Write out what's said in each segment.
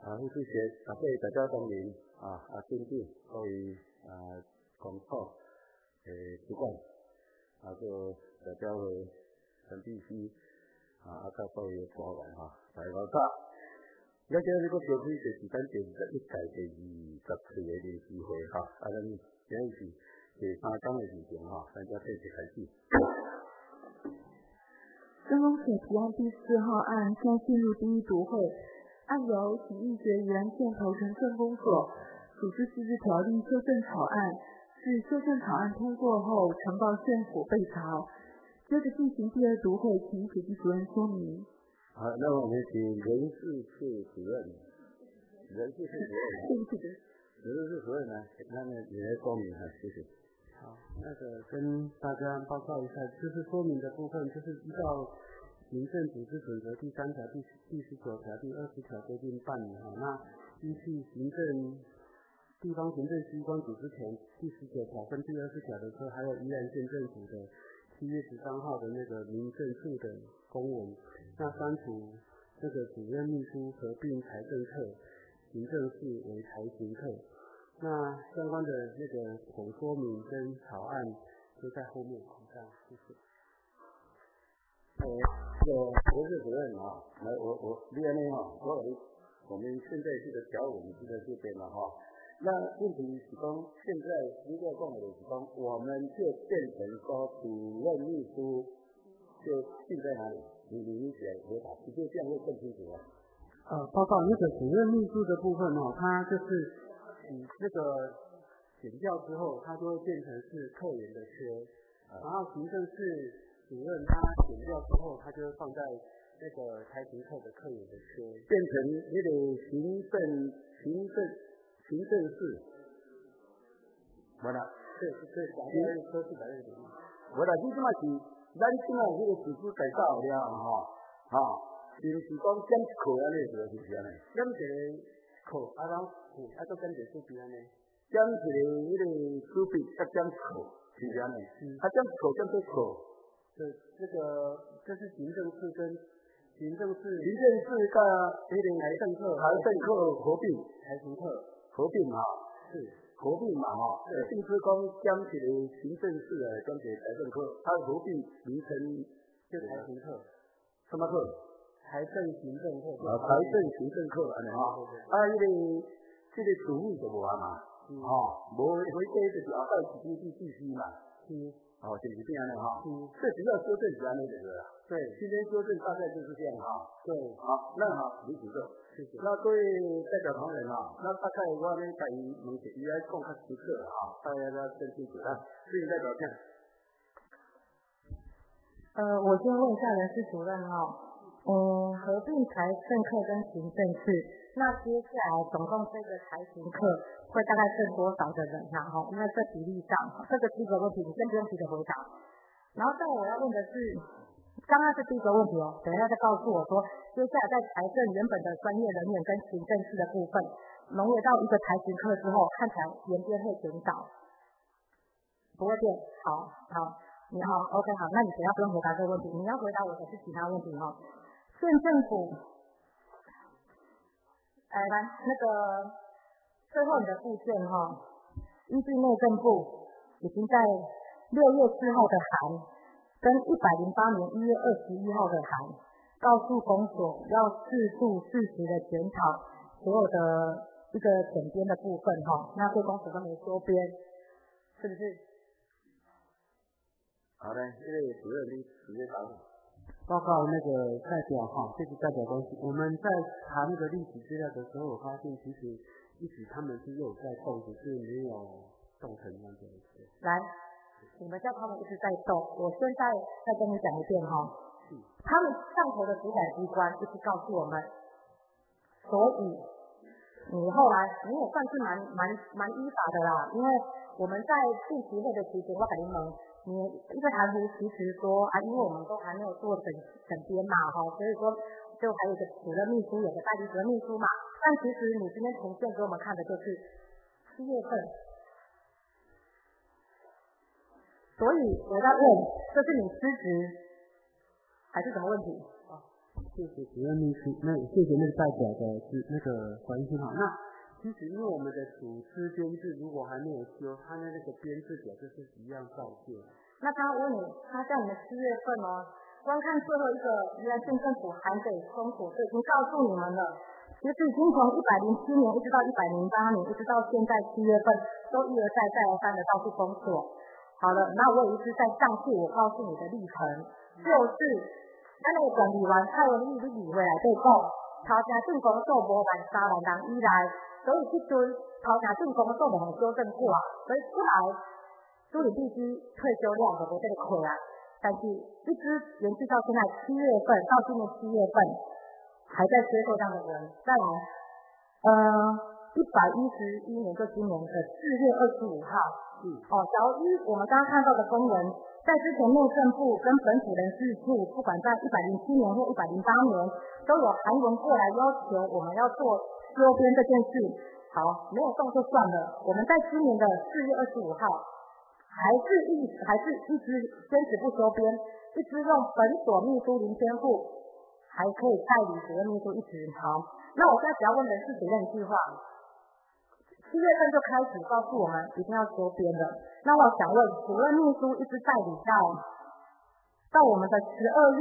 副主席大家当然尊敬各位工作主管个代表会陈秘书甲各位官员大家好。咱今日个召开是第21届第20次的联席会咱今日是第3天的事情咱正正式开始。 政风署提案第4号案现进入第一读会，案由行议决宜兰县头城政风所组织自治条例修正草案，是修正草案通过后呈报县府备查。接着进行第2读会，请主席主任说明。 那我们请人事处主任来，你来说明谢谢。 好，跟大家报告一下，就是说明的部分，就是依照民政组织准则第3条、第19条、第20条规定办理那依据地方行政机关组织权第19条跟第20条的时候，还有宜兰县政府的7月13号的那个民政处的公文，那删除这个主任秘书合并财政课、行政室为财行课。那相关的那个总说明跟草案就在后面，谢谢。 人事主任来你安尼我们现在这个条文就在这边了那问题是说，现在如果讲的是说，我们就变成说主任秘书就定在哪里？你写回答，就这样会更清楚报告那个主任秘书的部分它就是这个减掉之后，它就会变成是课员的缺，然后行政室主任他减掉之后，他就会放在那个财行课的课员的缺， 变成那个行政室，没啦， 对，都是在那里。 没啦，你这么是，咱现在那个组织改造了就是讲减一课安尼就是安尼， 减一个课然后都跟着数比安尼， 减一个那个数比减一课是安尼，减一课减多课， 对，这是行政室跟行政室甲那个财政课合并， 财行课合并是合并嘛并不是讲减一个行政室减一个财政课，它合并名称就财行课， 什么课？ 财政行政课财政行政课安尼这个主务就无嘛无回家就是后摆是必须嘛就是这样的最主要修正是安尼对不对？ 对， 今天修正大概就是这样对， 那李主任，谢谢。那各位代表同仁那大概我呢甲伊问一下，伊来讲较清楚大家要更清楚自己代表讲。 我先问一下人事主任合并财政课跟行政室，那接下来总共这个财行课会大概剩多少的人因为这比例上这个第一个问题你先不用急着回答。然后再我要问的是，刚刚是第一个问题等一下再告诉我说，接下来在财政原本的专业人员跟行政室的部分融合到一个财行课之后，看起来延边会减少，不会变。好，你好 ，OK 好，那你等一下不用回答这个问题，你要回答我的是其他问题县政府，来那个最后你的附件依据内政部已经在6月4号的函跟108年1月21号的函，告诉公所要适度适时的检讨所有的一个检编的部分那对公所都没收编，是不是？ 好的，这个主任你直接答复。 报告那个代表这是代表关系。我们在查那个历史资料的时候，我发现其实一直他们是有在动，只是没有动成那样子。 来，你们叫他们一直在动，我现在再跟你讲一遍他们上头的主管机关一直告诉我们，所以你后来你也算是蛮依法的啦，因为我们在定期会的期间，我跟你们你一个含糊其实说因为我们都还没有做整编嘛所以说就还有一个主任秘书，有个代理主任秘书嘛，但其实你今天呈现给我们看的就是7月份，所以我在问，这是你失职还是什么问题？ 谢谢主任秘书，谢谢那个代表的那个回应哈。那其实因为我们的组织编制如果还没有修，它的那个编制表就是一样照旧。 那他问你，他在你们7月份哦，观看最后一个，原来县政府函给公所，已经告诉你们了。其实已经从107年一直到108年，一直到现在7月份，都一而再再而三的到处封锁。好了，那我也一直在上次我告诉你的历程，就是那个管理员蔡文义你理回来对讲，头前镇公所5万3万人以来，所以这阵头前镇公所就修正过，所以出来主理必须退休量就无这个亏啊。但是一直延续到现在7月份，到今年7月份还在接受这样的人。再来，111年就今年的4月25号，假如依我们刚刚看到的公文，在之前内政部跟本府人事处，不管在107年或108年，都有函文过来要求我们要做修编这件事。好，没有动就算了。我们在今年的4月25号，还是一直坚持不修编，一直用本所秘书林天富，还可以代理主任秘书一职。好，那我现在只要问人事主任一句话，7月份就开始告诉我们一定要修编的。那我想问，主任秘书一直代理到我们的12月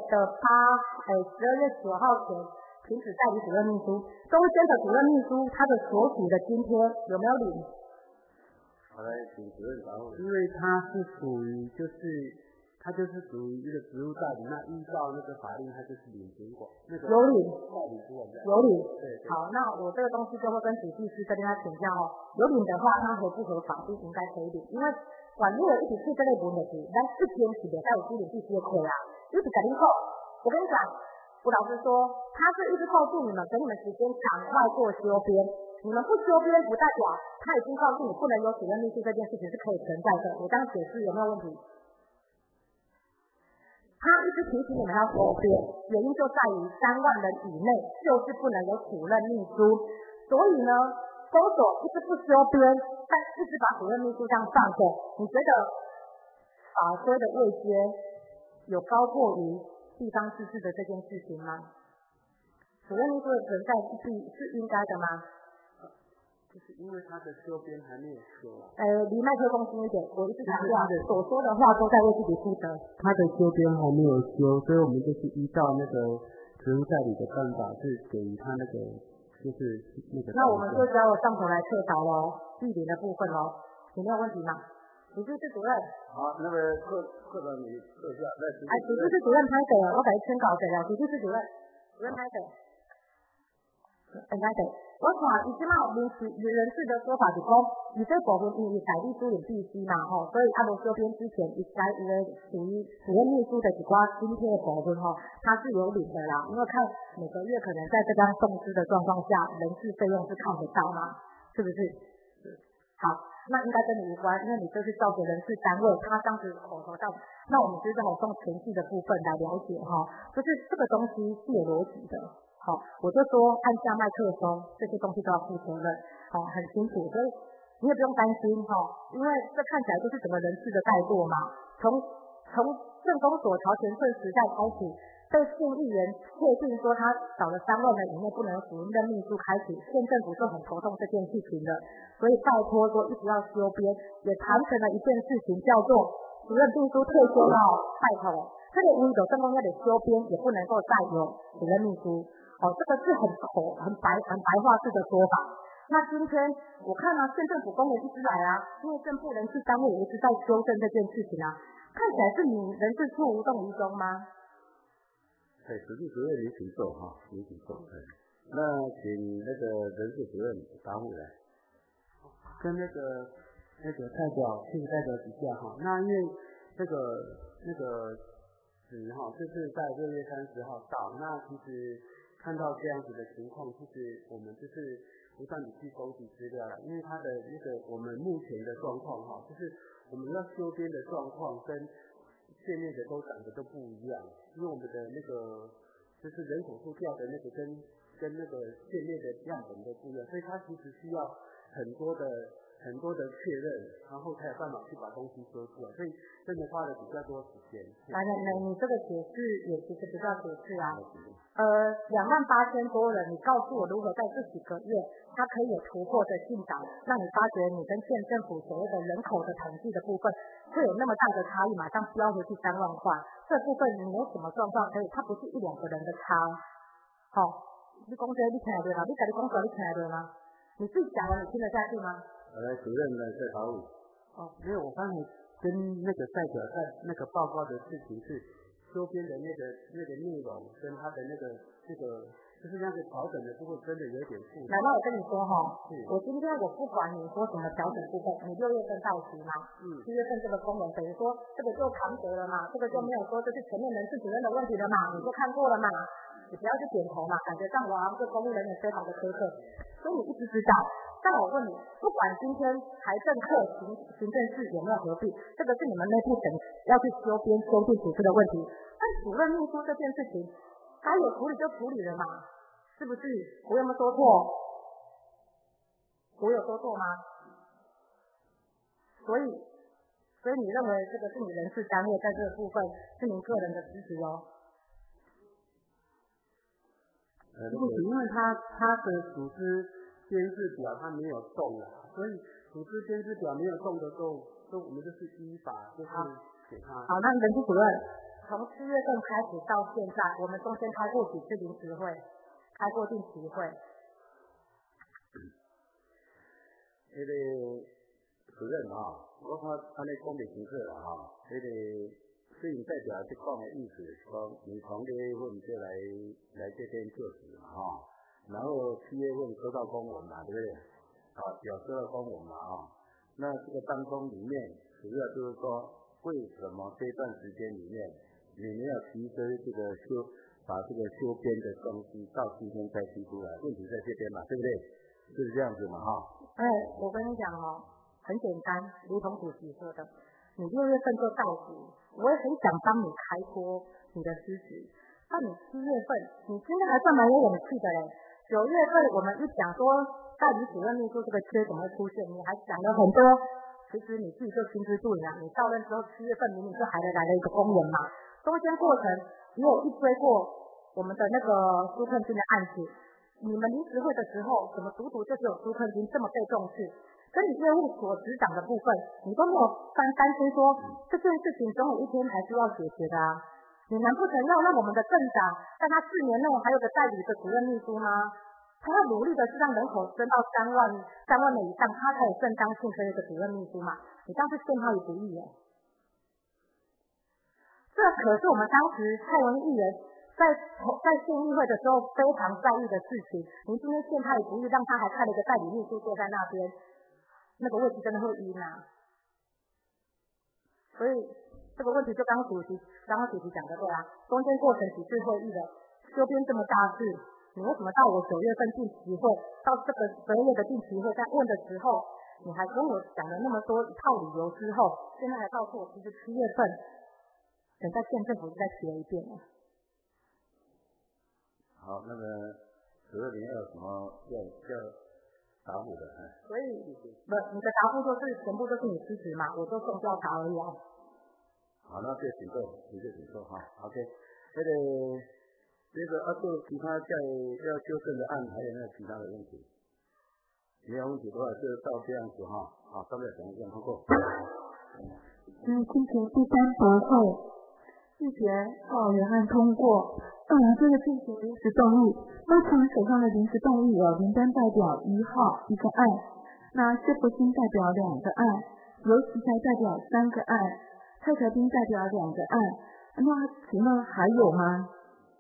9号前停止代理主任秘书，中间的主任秘书他的所属的津贴有没有领？ 好来，请主任答复。 因为他是属于他就是属于一个职务代理，那依照那个法令，他就是领主管，那个有领代理主管的。 有领。 对。 好，那我这个东西就会跟主计师这边来请教哦。有领的话，它合不合法就应该可以领，因为管路的一起去这类文的是，咱一天是得在有主领必须的亏啊。一直跟你讲，我跟你讲，我老实说，他是一直告诉你们，给你们时间赶快做修编。你们不修编，不代表他已经告诉你不能有主任秘书这件事情是可以存在的。我这样解释有没有问题？他一直提醒你们要修编，原因就在于3万人以内就是不能有主任秘书，所以呢，公所一直不修编，但一直把主任秘书这样放着。你觉得法规的位阶有高过于地方自治的这件事情吗？主任秘书的存在是应该的吗？ 就是因为他的修编还没有修。 离麦克风近一点，我一直强调所说的话都在为自己负责。 他的修编还没有修，所以我们就是依照那个职务代理的办法，是给予他那个就是那个。 那我们就只要上头来测找咯，地理的部分咯，有没有问题吗？主计室主任。 好，那么课长你坐下。 主计室主任拍手了，我给他签稿子了。主计室主任拍手。我看以前人事的说法是讲，伊这部分因为代理主任必须嘛所以无修编之前，伊该有的属于主任秘书的一寡津贴的部分它是有领的啦。因为看每个月可能在这张动资的状况下，人事费用是看得到嘛，是不是？好，那应该跟你无关，因为你就是照着人事单位他当时口头上，那我们就是从程序的部分来了解就是这个东西是有逻辑的。好，我就说按下麦克风，这些东西都要负责任，很清楚，所以你也不用担心因为这看起来就是整个人事的带过嘛。从政公所曹全顺时代开始，被县议员确定说他少了3万人以内不能有主任秘书开始，县政府就很头痛这件事情了，所以拜托说一直要修编，也谈成了一件事情叫做主任秘书退休了，拜托，这个因有政工要得修编，也不能够再有主任秘书。这个是很白话式的说法。那今天我看县政府公文一直来因为政府人事单位也一直在修正这件事情看起来是你人事处无动于衷吗？ 主计主任你请坐你请坐。那请那个人事主任答复来。 跟那个代表请代表几下那因为那个就是在6月30号到，那其实看到这样子的情况，其实我们就是不断的去收集资料了，因为他的那个我们目前的状况就是我们要修编的状况跟县内的都长得都不一样，因为我们的那个就是人口数调的那个跟那个县内的样本都不一样，所以它其实需要很多的很多的确认，然后才有办法去把东西说出来，所以真的花了比较多时间。 你这个解释也其实不叫解释啊。28000多人，你告诉我如何在这几个月，它可以有突破的进展，让你发觉你跟县政府所谓的人口的统计的部分会有那么大的差异，马上飙回去3万块，这部分你有什么状况可以？它不是1-2个人的差。你讲这你听得对吗？你自己讲出来你听得对吗？你自己讲了你听得下去吗？ 主任呢在考虑。 没有，我刚才跟那个代表在那个报告的事情是周边的那个内容跟他的那个就是那个调整的部分真的有点复杂。 那我跟你说我今天我不管你说什么调整部分，你6月份到期嘛，7月份这个公文等于说这个就扛责了嘛，这个就没有说这是前面人事主任的问题了嘛，你就看过了嘛，你不要去点头嘛，感觉上我这公务人员非常的苛刻，所以你一直知道。但我问你，不管今天财政课行政室有没有合并，这个是你们内部要去修编修订组织的问题。但主任秘书这件事情，该有处理就处理了嘛，是不是？我有没有说错？我有说错吗？所以你认为这个是你人事单位在这个部分是您个人的支持哦？ 不行，因为他的组织编制表它没有动了，所以组织编制表没有动的时候，我们就是依法就是给他。 好，那人事主任，从7月份开始到现在，我们中间开过几次临时会，开过定期会。 那个主任我看安尼讲袂清楚啦那个虽然代表这讲的意思，说你从6月份就来这边就职嘛然后7月份收到公文嘛，对不对？有收到公文嘛那这个当中里面主要就是说，为什么这段时间里面你们要提升这个把这个修编的东西到今天才提出来？问题在这边嘛，对不对？是这样子嘛我跟你讲很简单，如同主席说的，你6月份就到职，我也很想帮你开脱你的失职，但你7月份，你今天还算蛮有勇气的嘞。9月份我们一讲说代理主任秘书这个缺怎么会出现，你还讲了很多，其实你自己就心知肚明你到任之后7月份明明就来了一个公文嘛，中间过程也有一追过我们的那个纾困金的案子，你们临时会的时候怎么独就只有纾困金这么被重视，跟你业务所执掌的部分你都没有担心说这件事情总有一天还是要解决的你难不成要让我们的镇长在他4年内还有个代理的主任秘书吗？他要努力的是让人口增到3万以上，他才有正当性可以有个主任秘书嘛？你这样是陷他于不义耶。这可是我们当时蔡文议员在县议会的时候非常在意的事情。您今天陷他于不义，让他还派了一个代理秘书坐在那边，那个位置真的会晕所以这个问题就刚刚主席讲的对中间过程几次会议的修编这么大事，你为什么到我9月份定期会，到这个12月的定期会在问的时候，你还跟我讲了那么多一套理由之后，现在还告诉我其实7月份等在县政府再提了一遍了。 好，那个主任你要什么要答复的所以你的答复就是全部都是你支持嘛，我就送调查而已好，那就请坐OK。这个做其他要修正的案还有没有其他的问题？没有问题的话就到这样子好，上面讲一下通过。 进行第3读会，拒绝报原案通过。这个进行临时动议，目前手上的临时动议有林丹代表1号1个案，那谢伯兴代表2个案，尤其才代表3个案，蔡可斌代表2个案，那请问还有吗？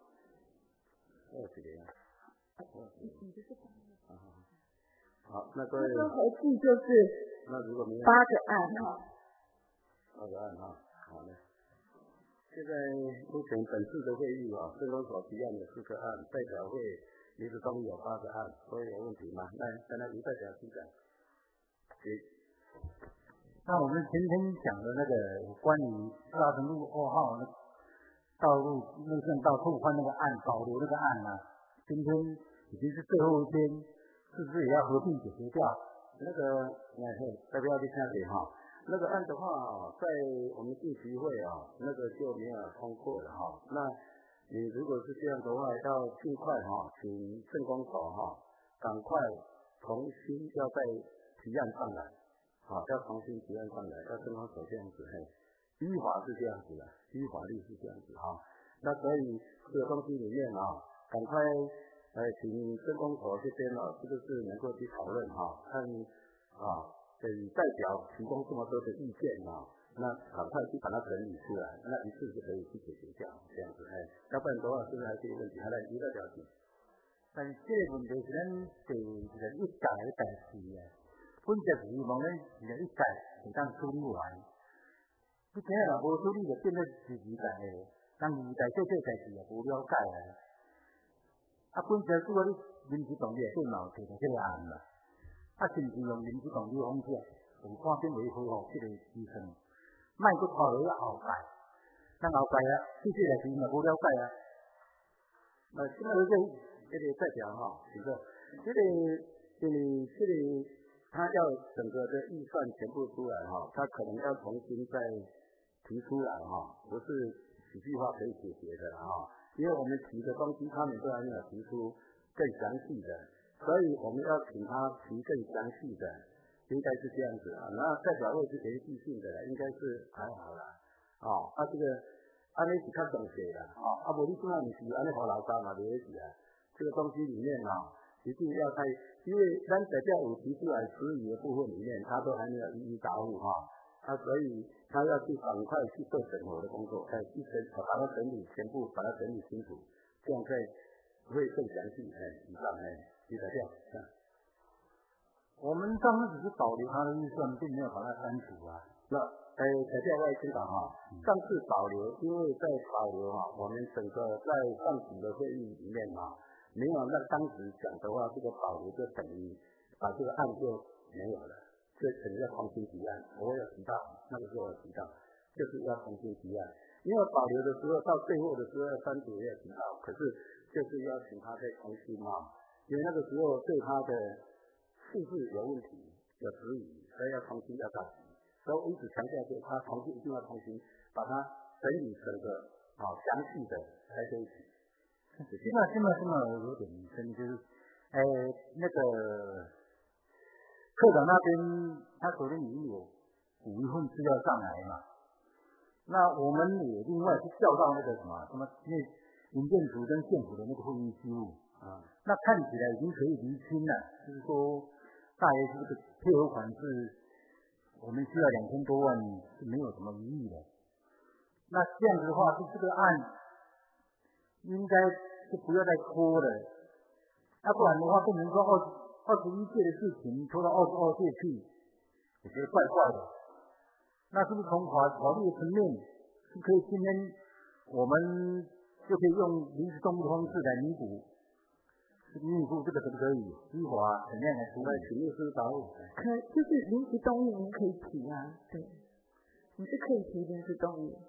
好，那各位合计就是那如果没有 8个案 8个案好的。现在目前本次的会议政工所提案有4个案，代表会临时动议有8个案，所以有问题吗？那现在吴代表请讲。 那我们前天讲的那个关于大成路2号那道路路线道拓宽那个案，保留那个案今天已经是最后一天，是不是也要合并解决掉？ 那个代表你听下哈，那个案的话在我们地局会那个就没有通过了哈。那你如果是这样的话，要尽快请政工所赶快重新要再提案上来，要重新提案上来，要政工所这样子依法是这样子的，依法律是这样子那所以这个东西里面赶快请政工所这边是不是能够去讨论看给代表提供这么多的意见那赶快去把它整理出来，那一次就可以去解决掉这样子要不然的话是不是还是有问题，还来一个了解。 但是这个问题是咱第一届的代志本质是希望咱第一届会当处理完，你今日若无处理就变做第二届的，人二代做这代志也无了解本质如果你临时动议电脑提出这个案啦，甚至用临时动议方式，有看点维护这个支撑，莫搁拖落去后届，咱后届对这代志嘛无了解现在这个代表这个他要整个的预算全部出来他可能要重新再提出来不是几句话可以解决的因为我们提的东西他们都还没有提出更详细的，所以我们要请他提更详细的，应该是这样子那代表会是连续性的应该是还好啦这个安尼是较详细啦无你怎样不是安尼互老家嘛袂是这个东西里面一定要在，因为咱代表有提出来质疑的部分里面，他都还没有一一答复所以他要去赶快去做审核的工作，把它整理全部把它整理清楚，这样会更详细以上你代表我们上次只是保留他的预算，并没有把它删除那代表我也知道上次保留，因为在保留我们整个在上级的会议里面没有那当时讲的话，这个保留就等于把这个案就没有了，所以肯定要重新提案。我有提到，那个时候我提到，就是要重新提案。因为保留的时候到最后的时候要单独要提到，可是就是要请他再重新因为那个时候对他的数字有问题，有质疑，所以要重新要打击。所以我一直强调就是他重新一定要重新把它整理成个详细的才可以起。 现在有点深，就是那个科长那边他昨天已经有补一份资料上来嘛，那我们也另外是调到那个什么因为营建署跟县府的那个会议记录那看起来已经可以厘清了，就是说大约是这个配合款是我们需要2000多万是没有什么疑义的。那这样子的话，是这个案应该就不要再拖了，不然的话变成说21届的事情拖到22届去，我觉得怪怪的。那是不是从法律的层面是可以今天我们就可以用临时动议的方式来弥补这个可不可以？依法怎样来处理？请律师答复。 就是临时动议您可以提对，你是可以提临时动议。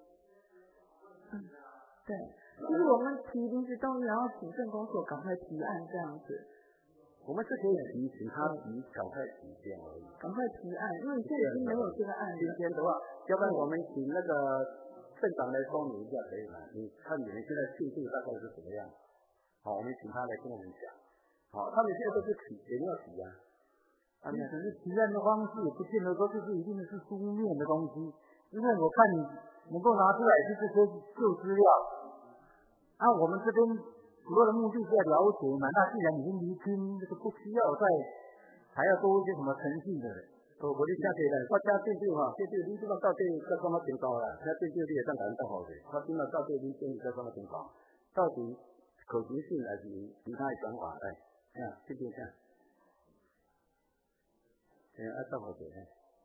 对，就是我们提临时动议，然后请政工所赶快提案这样子。 我们是可以请他赶快提这样而已。 赶快提案，因为现在已经没有这个案了。 今天的话，要不然我们请那个镇长来说明一下可以吗？你看你们现在进度大概是怎么样？我们请他来跟我们讲。他们现在都是提，也要提你只是提案的方式，不见得说就是一定是书面的东西，因为我看你能够拿出来是这些旧资料，我们这边主要的目的是要了解嘛，那既然已经厘清，这个不需要再还要多一些什么程序的。 我你听起来，我听进度你这个到底在什么程度啦？听进度你也当然答复的，我今嘛到底你建议在什么程度？到底可行性还是其他的想法？这边看，答复的。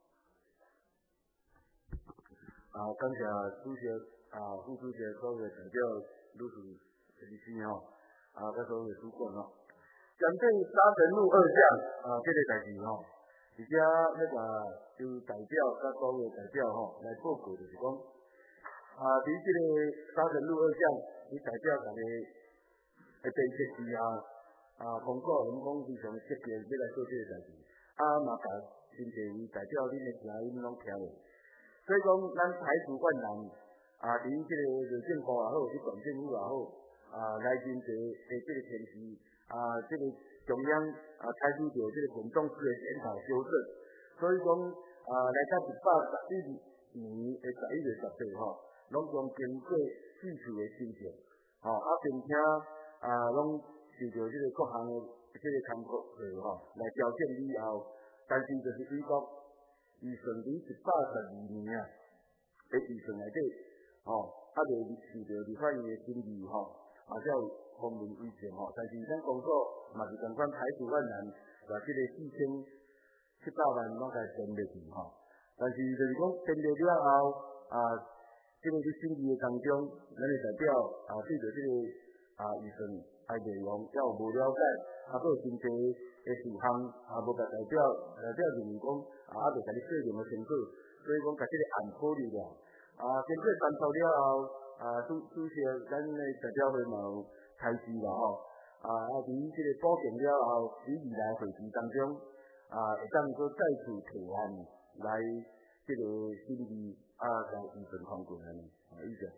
感谢主席副主席所有代表律师律师甲所有主管针对沙城路2项这个代志而且那个就代表甲所有代表来报告，就是讲伫这个沙城路2项，伊代表大家会被设计工作员工非常积极要来做这个代志。 嘛甲真侪位代表恁的声音拢听落。所以讲，咱排除万难伫即个内政部也好，伫县政府也好，来真侪即个天时即个中央采取着即个群众式的检讨修正。所以讲来到111年的11月10日拢将经过细致的修正，并且拢受到即个各项的即个参考来调整以后，但是就是美国预算伫112年的预算内底，未受到立法院的审议才有方面意见但是咱工作嘛是同款排除万难，把即个4700万拢甲编入去但是就是讲编入了后即个伫审议的当中，咱的代表对着即个预算内容也有无了解，还有真侪的事项无甲代表认为讲未甲你说明的清楚，所以讲甲即个案考虑了经过参考了后主席咱的代表会嘛有开示啦伫即个保证了后，伫未来会期当中会当再再次提案来即个审议甲预算通过安尼以上。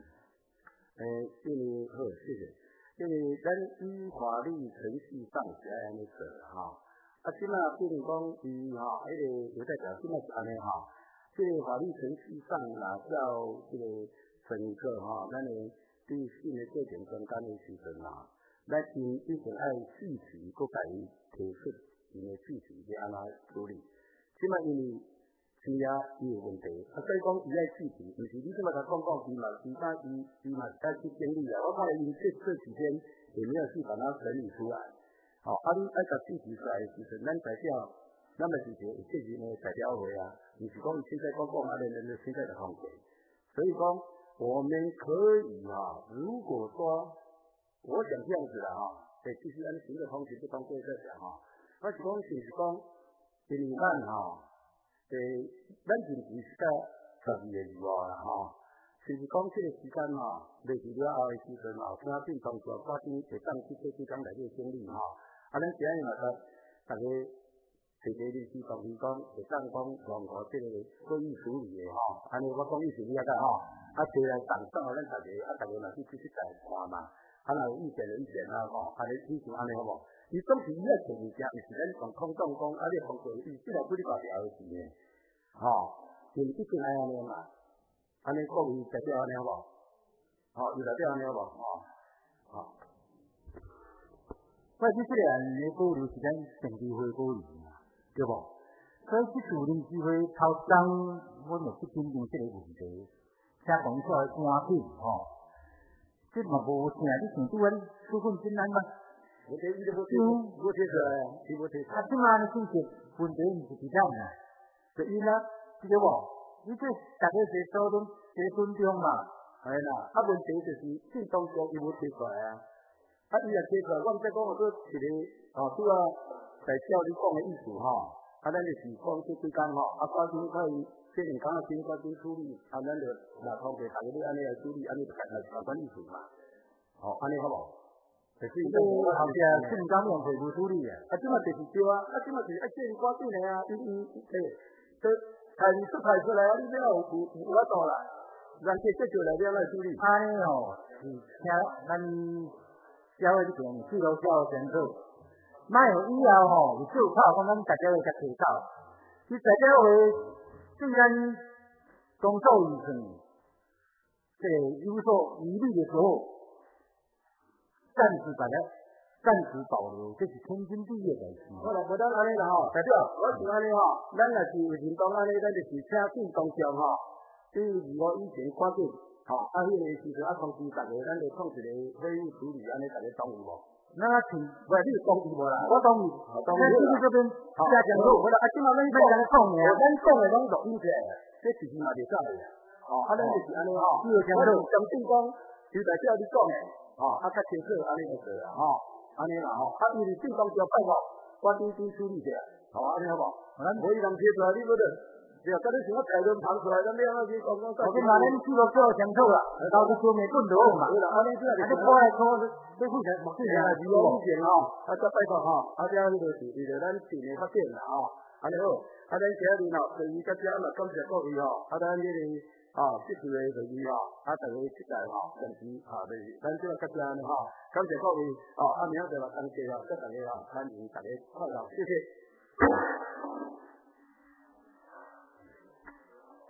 好，谢谢。因为咱依法律程序上是爱安尼做即马比如讲伊迄个有代表即马是安尼即个法律程序上若照即个陈课咱的对新的过程中间的时阵咱一定爱细致搁甲伊提出伊的细致要安怎处理。即马因为钱伊有问题所以讲伊爱细致，毋是你即马甲讲伊嘛伊嘛是爱去经历我看因这几天也没有去把它整理出来你爱甲细致出来的时阵，咱代表咱嘛是一个有责任的代表会毋是讲伊现在讲人就现在就放过。所以讲我们可以如果说我想这样子继续按行政方式不通过再讲我是讲就是讲因为咱近期是到12月2号啦就是讲这个时间落去了后的时阵听变动作发生会当去这几天内底整理咱今日嘛大家提律师同意讲会当讲如何这个会议处理的安尼我讲意思你了解提来上咱大家嘛去继续来看嘛若有意见就意见安尼以前安尼好无？伊总是伊爱做物件，毋是咱讲空洞讲你通过伊即个不哩搞条的事呢就是一定爱安尼嘛安尼各位代表安尼好无有代表安尼好无我即个案的保留是咱成立会保留对无？所以即次临时会头当阮就去评定即个问题，请讲出来赶紧这嘛无啥，你想拄咱处分真难吗？ 我这伊都无提出来伊无提出来即嘛呢其实问题毋是伫咱就伊对无？你这大家在讨论在尊重嘛， 系啦问题就是正当中伊无提出来伊若提出来，我毋知讲我做一个拄代表你讲的意思咱就是讲这几工赶紧可以这2工赶紧处理咱就通过大家你安尼来处理，安尼就相关意思嘛安尼好无？就是这后壁这2工用会无处理即嘛就是对即嘛就是这挂对来开始出出来你了有法度啦，人家接就来了来处理。 安尼是请咱社会这边记录社会清楚，莫有以后有小吵讲咱大家会甲提走，其大家会对咱工作预算这有所疑虑的时候，暂时保留，这是天经地义的事。 好啦，无咱安尼啦代表，我是安尼咱若是有认同安尼，咱就是请正当上对我以前赶紧迄个时阵通知大家，咱就创一个会议处理，安尼大家同意无？ 那请你同意无啦？我同意。 同意。 这边加讲好，我即嘛咱讲的， 咱讲的拢录音起来，这其实嘛就假的咱就是安尼我就相信讲，就代表你讲的较清楚安尼就对啦安尼啦因为正当上拜五，我处理者安尼好无？咱无伊人提出来，你要得对啊，咱你想要台论旁出来，咱要那去讲讲。 我跟马人去了做享受了，到处说没顿头嘛。 对啦，安尼这样就过来说，这付钱，付钱了， 是有意见吼，再拜托吼，这迄个是为了咱店的发展啦吼，安尼好，咱今日吼，对于大家嘛感谢各位吼，咱这个这次的会议吼，大家期待吼，暂时咱这个大家呢吼，感谢各位明仔载嘛同齐吼，祝大家欢迎大家快乐，谢谢。